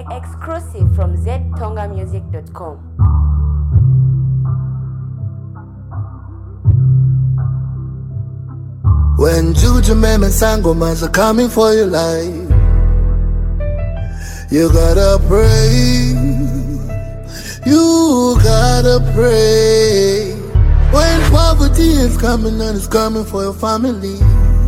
exclusive from ztongamusic.com. When Juju Mem and Sangomas are coming for your life, you gotta pray. You gotta pray. When poverty is coming and it's coming for your family,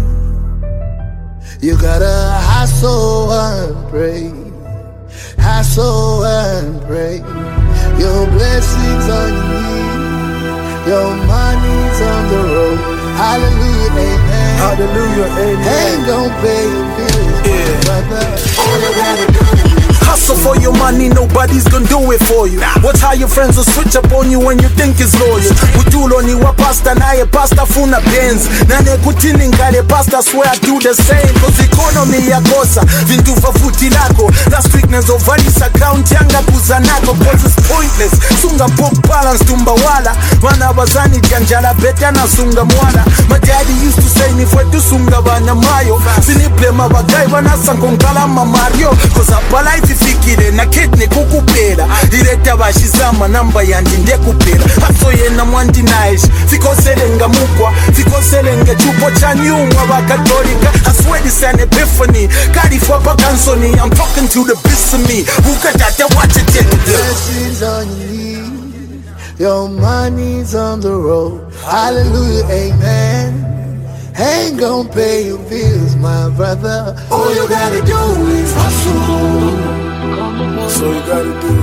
you gotta hustle and pray. Hustle and pray. Your blessings on you, your money's on the road. Hallelujah, amen. Hallelujah, amen. Ain't gon' pay your bills, brother. All you gotta do. Hustle for your money, nobody's gonna do it for you. Watch how your friends will switch up on you when you think it's loyal. Utulo ni wa pasta naye pasta funa Benz. Nane kutini ngale pasta swear I do the same. Cause economy ya kosa, vintu fafuti lako. Last week nezo valis account yanga kuzanako. Cause it's pointless, sunga pop balance tumba wala. Wana wazani janjala beta na sunga mwala. My daddy used to say ni fwetu sunga wana mayo. Siniple mabagai wana sankonkala mamario. Cause apa life fikire na kidney kukupera ileta bashizama namba yandi ndekupera haso yena mwandi nice fikoselenga mukwa fikoselenga chupo cha nyumwa bakatolika I swear this an epiphany kali for pakansoni I'm talking to the beast of me ukatata watch it blessings on you, your money's on the road. Hallelujah, amen. Ain't gon' pay your bills, my brother. All you gotta do is hustle. That's all you gotta do.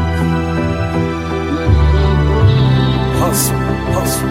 Hustle, hustle.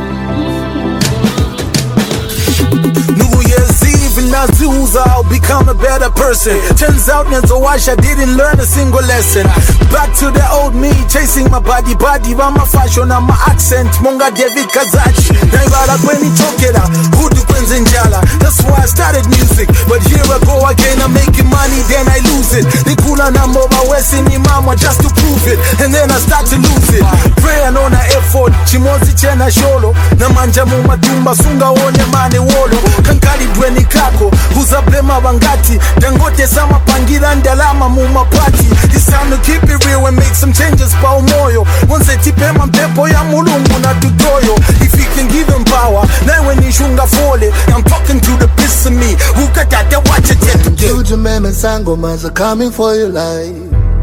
New Year's Eve in Azusa, I'll become a better person. Turns out Nyanzawash, I didn't learn a single lesson. Back to the old me, chasing my body, by my fashion and my accent. Monga David Kazachi, Naivara Kweni Chokera, Hudu Kwenzenjala. That's why I started music. But here I go again, I'm making money, then I lose it. Nikula na moba wesi ni mama just to prove it. And then I start to lose it. Prayer on a effort, Chimozi Chena Sholo. Namanja Mumatumba Sunga One Mane Wolo. Kankali Dweni Kako, Huza Blema Bangati. Dangote Sama Pangira Ndalama Muma Party. It's time to keep it real and make some changes pa umoyo. Once they tip him and pepo ya mulungu na tutoyo. If he can give him power, now when he shunga fole, I'm talking to the piss of me. Who got that? Watch it yet to do. Juju Mem and Sangomas are coming for your life.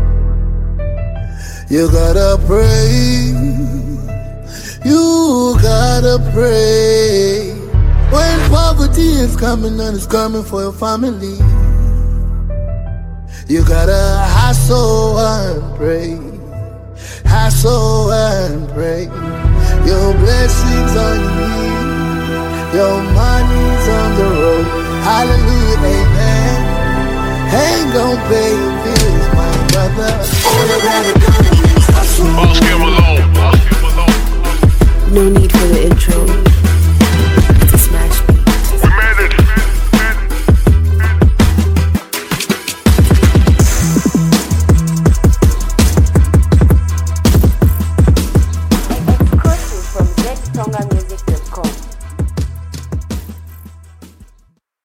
You gotta pray. You gotta pray. When poverty is coming and it's coming for your family, you gotta hustle and pray. Hustle and pray. Your blessings on you, your money's on the road. Hallelujah, amen. Ain't gon' pay your bills, my brother. All you gotta do is hustle. Oscar Malone.